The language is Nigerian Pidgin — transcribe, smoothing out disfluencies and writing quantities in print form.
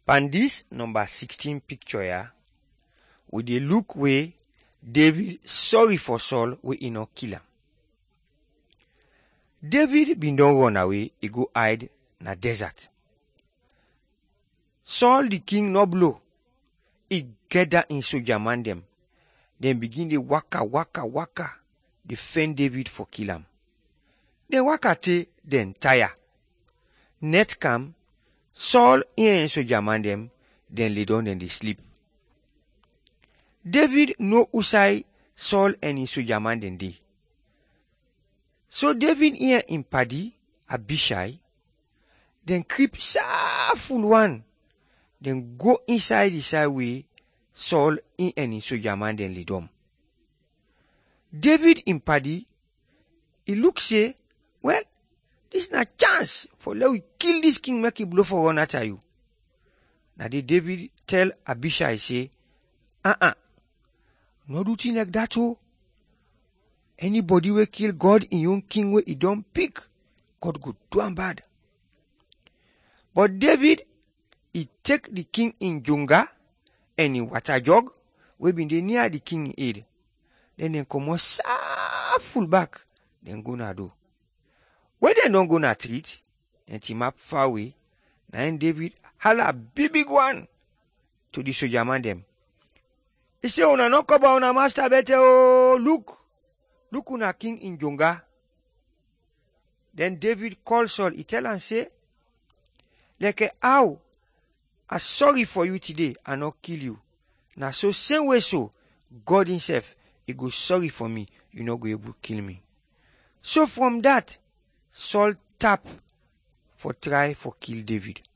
On this number 16 picture here, we dey look way David sorry for Saul wey he no kill am. David bin don run away, he go hide na desert. Saul the king no blow. He gather in soldier man dem. Then begin dey waka, defend David for kill am. Then waka tey, then tire. Net come, Saul and soldier man dem, then lay down and they sleep. David know usai Saul and his soldier man dem dey. So David here in paddy, Abishai, then creep full one, then go inside the side way Saul and his soldier man dem lay down. David in paddy, he look say, well, this na chance for let we kill this king make he blow for run after you. Now the David tell Abishai say, no do thing like that oh. Anybody will kill God in your king where he don't pick, God go do am bad. But David, he take the king in Junga and in water jug, we been dey near the king head. Then come on full back, then go na do. When they don't go na treat, then team up far away, then David holla big one to the soldier man dem. He say, una no cover una master better oh, look una king in Jonga. Then David call Saul, he tell and say, like how I sorry for you today, I not kill you. Now so same way so, God himself, he go sorry for me, you not go able to kill me. So from that, Saul tap for try for kill David.